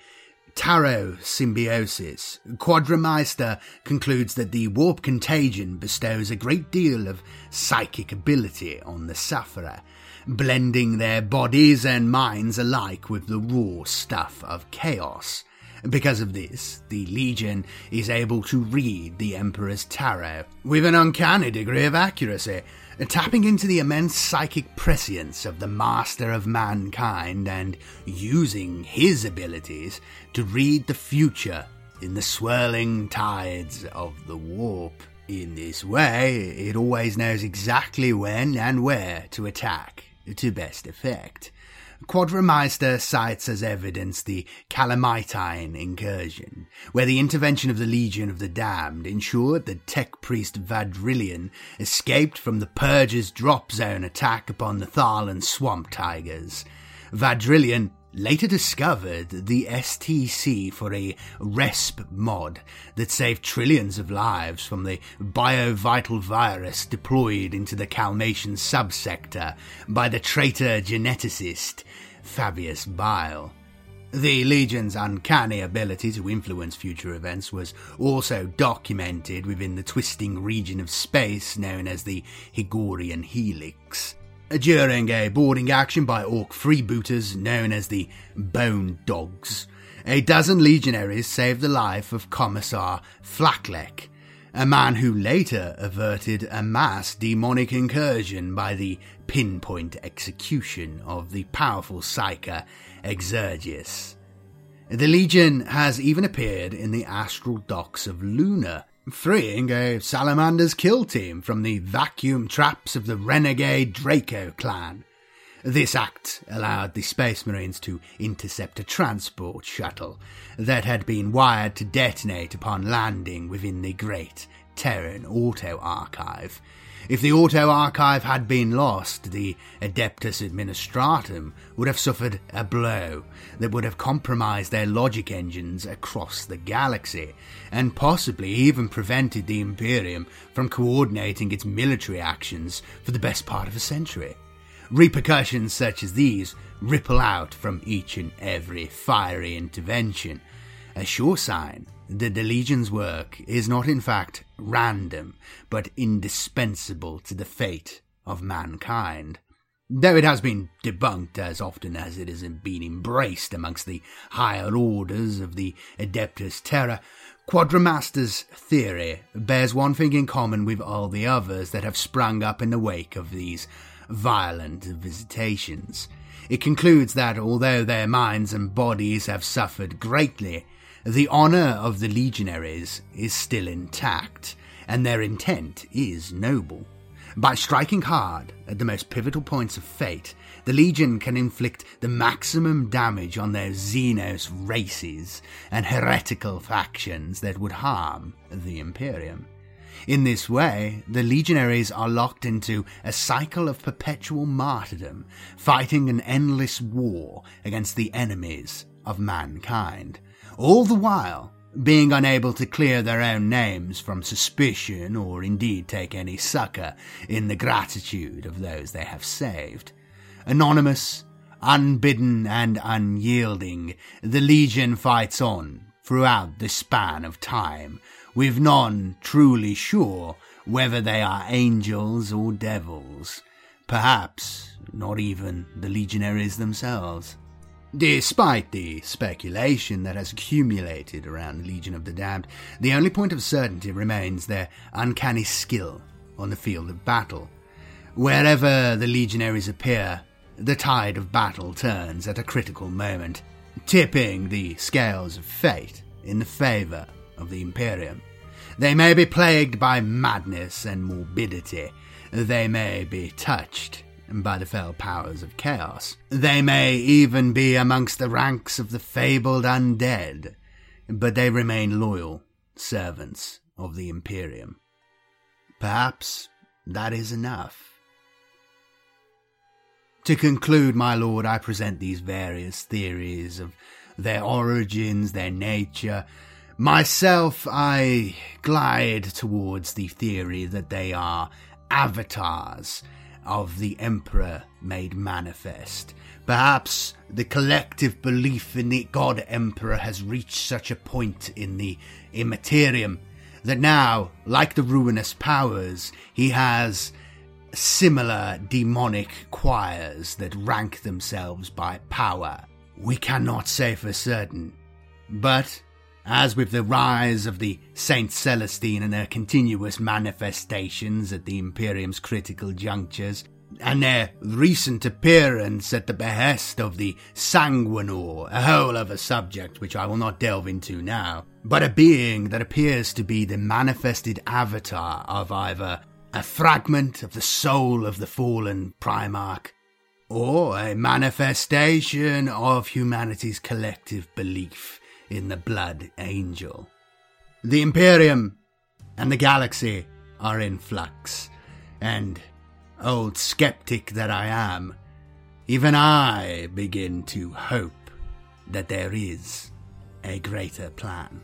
Tarot symbiosis. Quadrameister concludes that the warp contagion bestows a great deal of psychic ability on the sufferer, blending their bodies and minds alike with the raw stuff of chaos. Because of this, the Legion is able to read the Emperor's tarot with an uncanny degree of accuracy, tapping into the immense psychic prescience of the master of mankind and using his abilities to read the future in the swirling tides of the warp. In this way, it always knows exactly when and where to attack to best effect. Quadrameister cites as evidence the Calamitine incursion, where the intervention of the Legion of the Damned ensured that tech priest Vadrillion escaped from the Purge's drop zone attack upon the Tharlan swamp tigers. Vadrillion later discovered the S T C for a RESP mod that saved trillions of lives from the biovital virus deployed into the Calmation subsector by the traitor geneticist Fabius Bile. The Legion's uncanny ability to influence future events was also documented within the twisting region of space known as the Hegorian Helix. During a boarding action by Orc freebooters known as the Bone Dogs, a dozen legionaries saved the life of Commissar Flaklek, a man who later averted a mass demonic incursion by the pinpoint execution of the powerful psyker Exergius. The Legion has even appeared in the astral docks of Luna, freeing a Salamander's kill team from the vacuum traps of the renegade Draco clan. This act allowed the Space Marines to intercept a transport shuttle that had been wired to detonate upon landing within the Great Terran Auto Archive. If the Auto Archive had been lost, the Adeptus Administratum would have suffered a blow that would have compromised their logic engines across the galaxy, and possibly even prevented the Imperium from coordinating its military actions for the best part of a century. Repercussions such as these ripple out from each and every fiery intervention, a sure sign that the Legion's work is not in fact random, but indispensable to the fate of mankind. Though it has been debunked as often as it has been embraced amongst the higher orders of the Adeptus Terra, Quadrameister's theory bears one thing in common with all the others that have sprung up in the wake of these violent visitations. It concludes that although their minds and bodies have suffered greatly, the honour of the legionaries is still intact, and their intent is noble. By striking hard at the most pivotal points of fate, the Legion can inflict the maximum damage on those Xenos races and heretical factions that would harm the Imperium. In this way, the legionaries are locked into a cycle of perpetual martyrdom, fighting an endless war against the enemies of mankind, all the while being unable to clear their own names from suspicion or indeed take any succour in the gratitude of those they have saved. Anonymous, unbidden and unyielding, the Legion fights on throughout the span of time, with none truly sure whether they are angels or devils, perhaps not even the legionaries themselves. Despite the speculation that has accumulated around the Legion of the Damned, the only point of certainty remains their uncanny skill on the field of battle. Wherever the legionaries appear, the tide of battle turns at a critical moment, tipping the scales of fate in the favour of the Imperium. They may be plagued by madness and morbidity. They may be touched by the fell powers of chaos. They may even be amongst the ranks of the fabled undead, but they remain loyal servants of the Imperium. Perhaps that is enough. To conclude, my lord, I present these various theories of their origins, their nature. Myself, I glide towards the theory that they are avatars of the Emperor made manifest, Perhaps the collective belief in the God Emperor has reached such a point in the Immaterium that now, like the ruinous powers, he has similar demonic choirs that rank themselves by power. We cannot say for certain, but as with the rise of the Saint Celestine and their continuous manifestations at the Imperium's critical junctures, and their recent appearance at the behest of the Sanguinor, a whole other subject which I will not delve into now, but a being that appears to be the manifested avatar of either a fragment of the soul of the fallen Primarch, or a manifestation of humanity's collective belief in the Blood Angel. The Imperium and the galaxy are in flux, and, old skeptic that I am, even I begin to hope that there is a greater plan.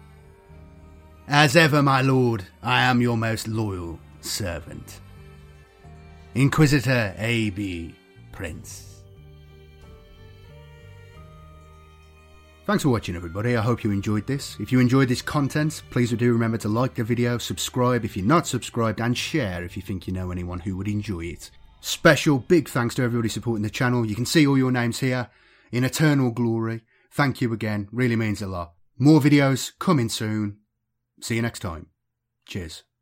As ever, my lord, I am your most loyal servant, Inquisitor A B Prince. Thanks for watching, everybody. I hope you enjoyed this. If you enjoyed this content, please do remember to like the video, subscribe if you're not subscribed, and share if you think you know anyone who would enjoy it. Special big thanks to everybody supporting the channel. You can see all your names here in eternal glory. Thank you again. Really means a lot. More videos coming soon. See you next time. Cheers.